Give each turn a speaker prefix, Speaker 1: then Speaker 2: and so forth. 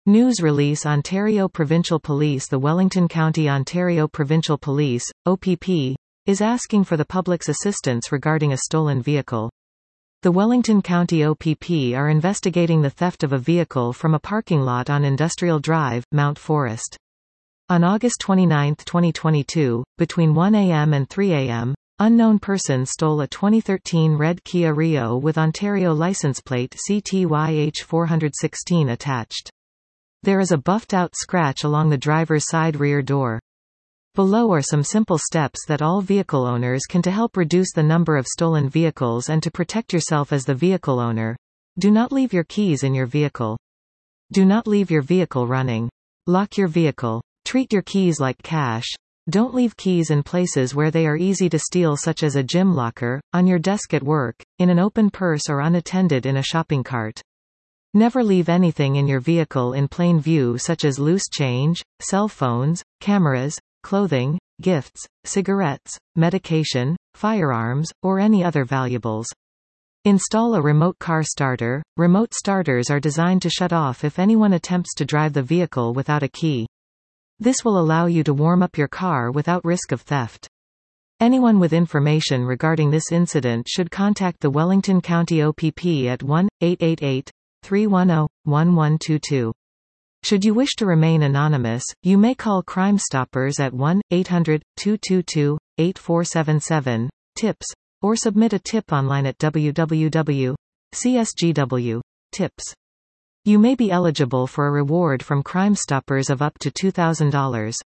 Speaker 1: News release Ontario Provincial Police The Wellington County Ontario Provincial Police, OPP, is asking for the public's assistance regarding a stolen vehicle. The Wellington County OPP are investigating the theft of a vehicle from a parking lot on Industrial Drive, Mount Forest. On August 29, 2022, between 1 a.m. and 3 a.m., unknown persons stole a 2013 red Kia Rio with Ontario license plate CTYH416 attached. There is a buffed-out scratch along the driver's side rear door. Below are some simple steps that all vehicle owners can to help reduce the number of stolen vehicles and to protect yourself as the vehicle owner. Do not leave your keys in your vehicle. Do not leave your vehicle running. Lock your vehicle. Treat your keys like cash. Don't leave keys in places where they are easy to steal, such as a gym locker, on your desk at work, in an open purse, or unattended in a shopping cart. Never leave anything in your vehicle in plain view, such as loose change, cell phones, cameras, clothing, gifts, cigarettes, medication, firearms, or any other valuables. Install a remote car starter. Remote starters are designed to shut off if anyone attempts to drive the vehicle without a key. This will allow you to warm up your car without risk of theft. Anyone with information regarding this incident should contact the Wellington County OPP at 1-888-310-1122. Should you wish to remain anonymous, you may call Crime Stoppers at 1-800-222-8477, TIPS, or submit a tip online at www.csgw.tips. You may be eligible for a reward from Crime Stoppers of up to $2,000.